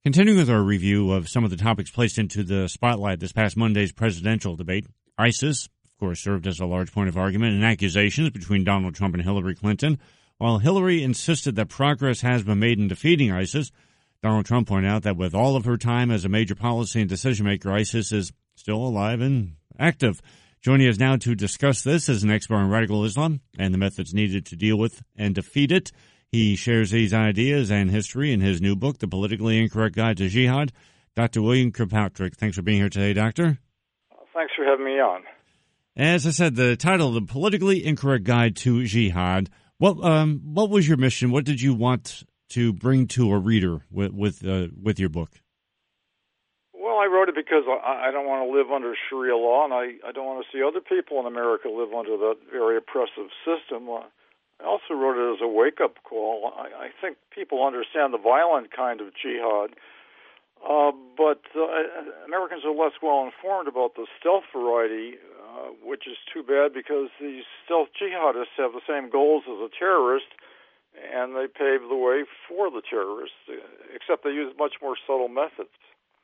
Continuing with our review of some of the topics placed into the spotlight this past Monday's presidential debate, ISIS, of course, served as a large point of argument and accusations between Donald Trump and Hillary Clinton. While Hillary insisted that progress has been made in defeating ISIS, Donald Trump pointed out that with all of her time as a major policy and decision-maker, ISIS is still alive and active. Joining us now to discuss this is an expert on radical Islam and the methods needed to deal with and defeat it. He shares these ideas and history in his new book, The Politically Incorrect Guide to Jihad. Dr. William Kirkpatrick, thanks for being here today, Doctor. Thanks for having me on. As I said, the title, The Politically Incorrect Guide to Jihad. What was your mission? What did you want to bring to a reader with your book? Well, I wrote it because I don't want to live under Sharia law, and I don't want to see other people in America live under that very oppressive system. I also wrote it as a wake-up call. I think people understand the violent kind of jihad, but Americans are less well-informed about the stealth variety, which is too bad because these stealth jihadists have the same goals as a terrorist, and they pave the way for the terrorists, except they use much more subtle methods.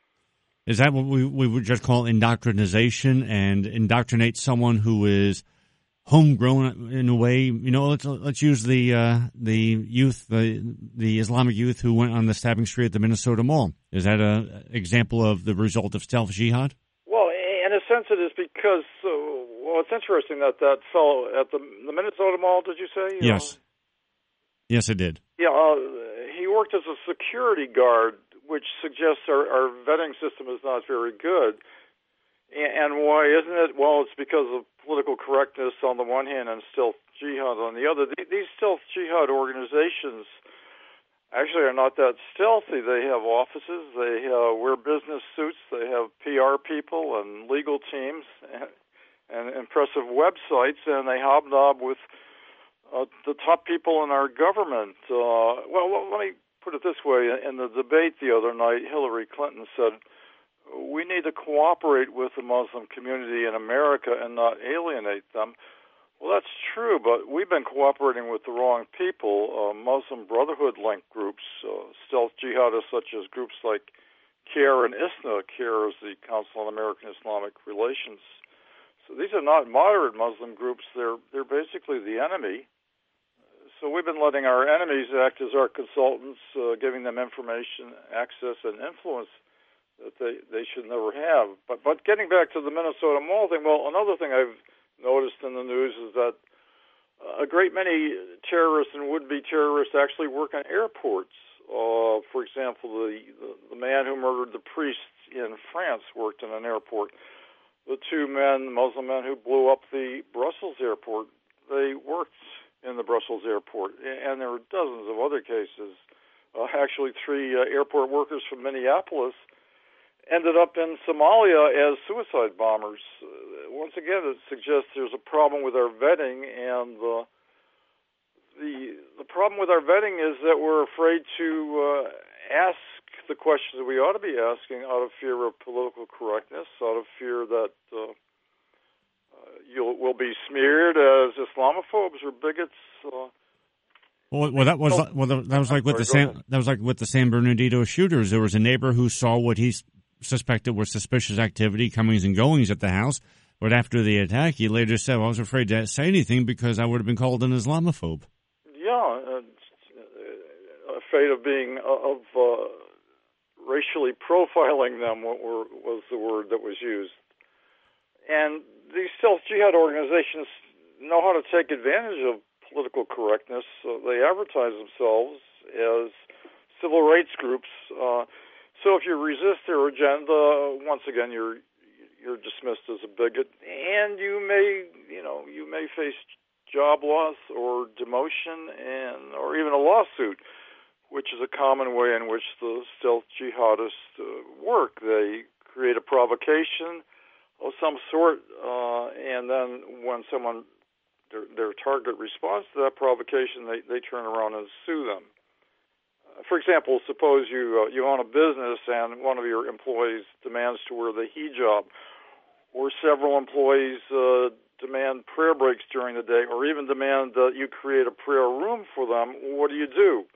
Is that what we would just call indoctrination, and indoctrinate someone who is homegrown in a way? You know, let's use the youth, the Islamic youth who went on the stabbing spree at the Minnesota Mall. Is that an example of the result of stealth jihad? Well, in a sense, it is because it's interesting that fellow at the Minnesota Mall. Did you say? Yes. Yes, it did. Yeah, he worked as a security guard, which suggests our vetting system is not very good. And why isn't it? Well, it's because of political correctness on the one hand and stealth jihad on the other. These stealth jihad organizations actually are not that stealthy. They have offices, they wear business suits, they have PR people and legal teams and impressive websites, and they hobnob with the top people in our government. Well, let me put it this way. In the debate the other night, Hillary Clinton said, we need to cooperate with the Muslim community in America and not alienate them. Well, that's true, but we've been cooperating with the wrong people. Muslim Brotherhood-linked groups, stealth jihadists such as groups like CAIR and ISNA. CAIR is the Council on American Islamic Relations. So these are not moderate Muslim groups. They're basically the enemy. So we've been letting our enemies act as our consultants, giving them information, access, and influence that they should never have. But getting back to the Minnesota Mall thing, well, another thing I've noticed in the news is that a great many terrorists and would-be terrorists actually work on airports. For example, the man who murdered the priest in France worked in an airport. The two Muslim men who blew up the Brussels airport, they worked in the Brussels airport. And there were dozens of other cases. Actually, three airport workers from Minneapolis ended up in Somalia as suicide bombers. Once again, it suggests there's a problem with our vetting, and the problem with our vetting is that we're afraid to ask the questions that we ought to be asking out of fear of political correctness, out of fear that we'll be smeared as Islamophobes or bigots. That was like with the San Bernardino shooters. There was a neighbor who saw what he suspected were suspicious activity, comings and goings at the house. But after the attack, he later said, I was afraid to say anything because I would have been called an Islamophobe. Yeah, afraid of being, racially profiling them was the word that was used. And these stealth jihad organizations know how to take advantage of political correctness. They advertise themselves as civil rights groups. So if you resist their agenda, once again, you're dismissed as a bigot, and you may face job loss or demotion or even a lawsuit, which is a common way in which the stealth jihadists work. They create a provocation of some sort, and then when their target responds to that provocation, they turn around and sue them. For example, suppose you own a business and one of your employees demands to wear the hijab, or several employees demand prayer breaks during the day, or even demand that you create a prayer room for them. What do?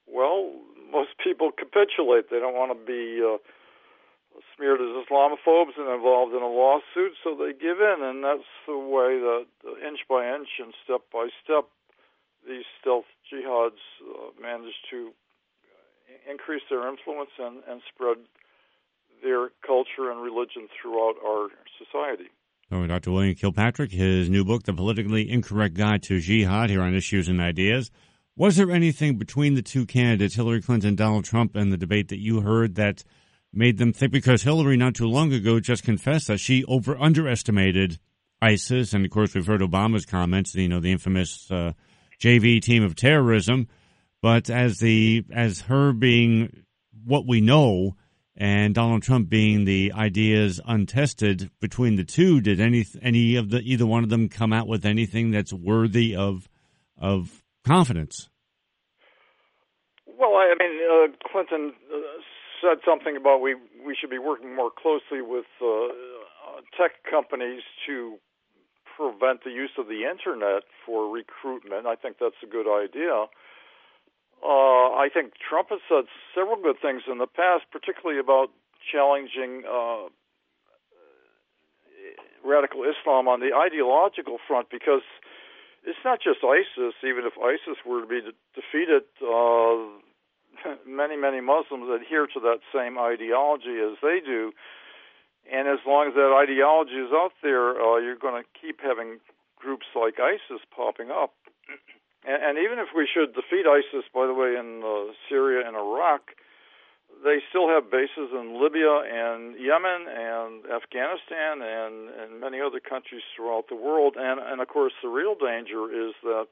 well, most people capitulate. They don't want to be smeared as Islamophobes and involved in a lawsuit, so they give in, and that's the way that inch by inch and step by step these stealth jihads manage to increase their influence and spread their culture and religion throughout our society. So Dr. William Kilpatrick, his new book, The Politically Incorrect Guide to Jihad, here on Issues and Ideas. Was there anything between the two candidates, Hillary Clinton and Donald Trump, in the debate that you heard that made them think, because Hillary not too long ago just confessed that she underestimated ISIS, and of course we've heard Obama's comments, the infamous JV team of terrorism, but as her being what we know, and Donald Trump being the ideas untested between the two, did either one of them come out with anything that's worthy of confidence? Well, I mean, Clinton said something about we should be working more closely with tech companies to prevent the use of the internet for recruitment. I think that's a good idea. I think Trump has said several good things in the past, particularly about challenging radical Islam on the ideological front, because it's not just ISIS. Even if ISIS were to be defeated, many Muslims adhere to that same ideology as they do. And as long as that ideology is out there, you're going to keep having groups like ISIS popping up. And even if we should defeat ISIS, by the way, in Syria and Iraq, they still have bases in Libya and Yemen and Afghanistan and many other countries throughout the world. And of course, the real danger is that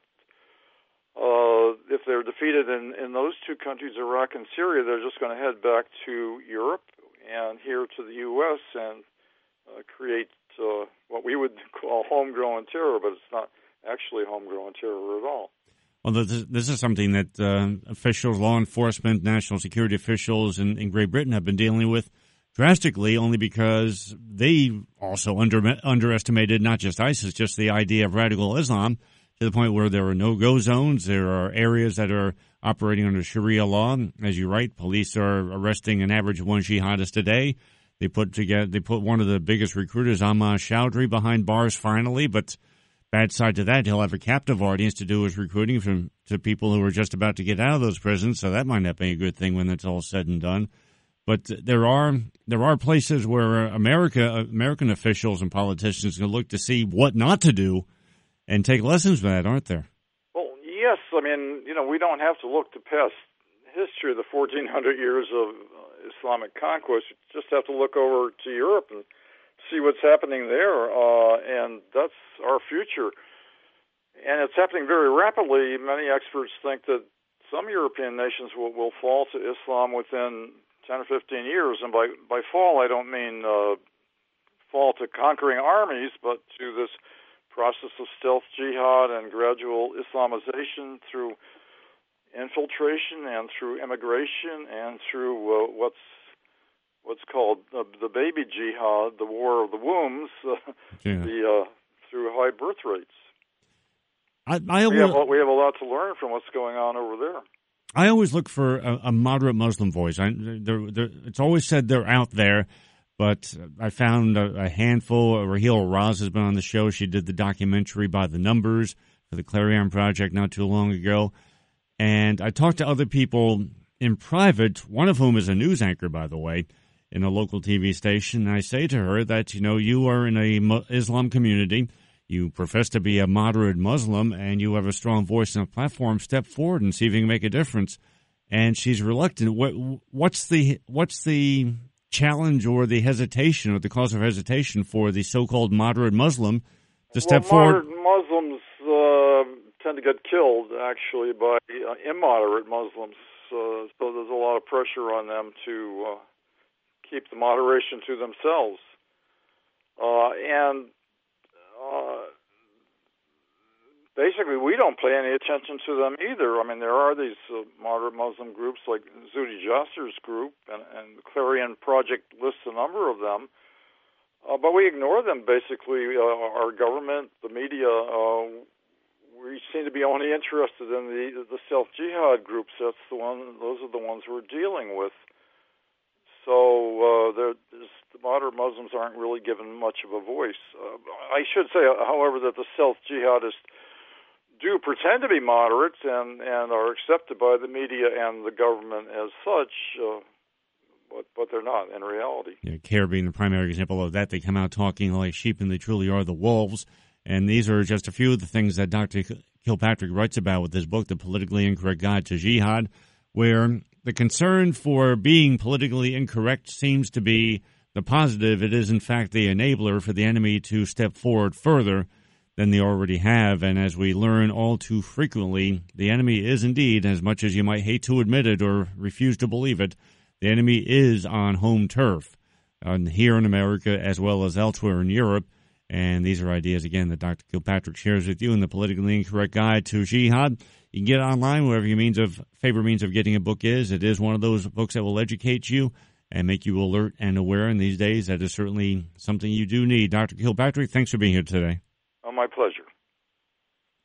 if they're defeated in those two countries, Iraq and Syria, they're just going to head back to Europe and here to the U.S. and create what we would call homegrown terror, but it's not actually homegrown terror at all. Well, this is something that officials, law enforcement, national security officials in Great Britain have been dealing with drastically, only because they also underestimated not just ISIS, just the idea of radical Islam, to the point where there are no-go zones. There are areas that are operating under Sharia law. As you write, police are arresting an average of one jihadist a day. They put one of the biggest recruiters, Ahmad Chowdhury, behind bars finally, but bad side to that, he'll have a captive audience to do his recruiting to people who are just about to get out of those prisons, so that might not be a good thing when it's all said and done. But there are places where American officials and politicians can look to see what not to do and take lessons from that, aren't there? Well, yes. I mean, we don't have to look to past history of the 1,400 years of Islamic conquest. You just have to look over to Europe and see what's happening there, and that's our future. And it's happening very rapidly. Many experts think that some European nations will fall to Islam within 10 or 15 years. And by fall, I don't mean fall to conquering armies, but to this process of stealth jihad and gradual Islamization through infiltration and through immigration and through what's called the baby jihad, the war of the wombs, through high birth rates. We have a lot to learn from what's going on over there. I always look for a moderate Muslim voice. It's always said they're out there, but I found a handful. Raheel Raz has been on the show. She did the documentary By the Numbers for the Clarion Project not too long ago. And I talked to other people in private, one of whom is a news anchor, by the way, in a local TV station. And I say to her that, you are in a Islam community. You profess to be a moderate Muslim, and you have a strong voice and a platform. Step forward and see if you can make a difference. And she's reluctant. What's the challenge or the hesitation or the cause of hesitation for the so-called moderate Muslim to step forward? Moderate Muslims tend to get killed, actually, by immoderate Muslims. So there's a lot of pressure on them to keep the moderation to themselves. Basically, we don't pay any attention to them either. I mean, there are these moderate Muslim groups like Zuhdi Jasser's group, and the Clarion Project lists a number of them. But we ignore them, basically. Our government, the media, we seem to be only interested in the self-jihad groups. Those are the ones we're dealing with. So the moderate Muslims aren't really given much of a voice. I should say, however, that the self-jihadists do pretend to be moderates and are accepted by the media and the government as such, but they're not in reality. Yeah, CARE being the primary example of that. They come out talking like sheep, and they truly are the wolves. And these are just a few of the things that Dr. Kilpatrick writes about with his book, The Politically Incorrect Guide to Jihad, where the concern for being politically incorrect seems to be the positive. It is, in fact, the enabler for the enemy to step forward further than they already have. And as we learn all too frequently, the enemy is indeed, as much as you might hate to admit it or refuse to believe it, the enemy is on home turf, here in America as well as elsewhere in Europe. And these are ideas, again, that Dr. Kilpatrick shares with you in the Politically Incorrect Guide to Jihad. You can get it online, wherever your favorite means of getting a book is. It is one of those books that will educate you and make you alert and aware in these days. That is certainly something you do need. Dr. Kilpatrick, thanks for being here today. My pleasure.